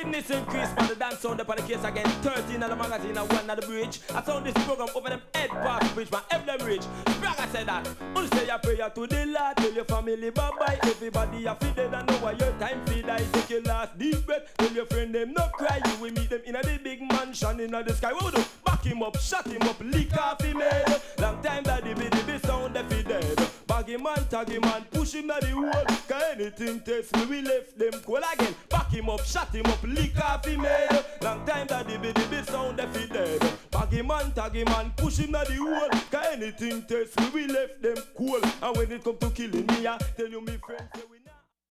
Witness increase for the dance sound up on the case again. 13 on the magazine and 1 on the bridge. I sound this program over them head past bridge, man. F them rich. Spraga said that. Only say your prayer to the Lord. Tell your family bye bye. Everybody a feed dead and know why your time feed die. Take your last deep breath. Tell your friend them not cry. You will meet them in a big mansion in the sky. What we do? Back him up, shut him up, lick off him head. Long time that the sound that feed dead. Bag him man, tag him man, push him to the wall. Cause anything test me, we left them cool again. Back him up, shut him up, lick off him head. Long time that the sound that feed dead. Bag him man, tag him man, push him to the wall. Cause anything test me, we left them cool. And when it come to killing me, I tell you me friends say we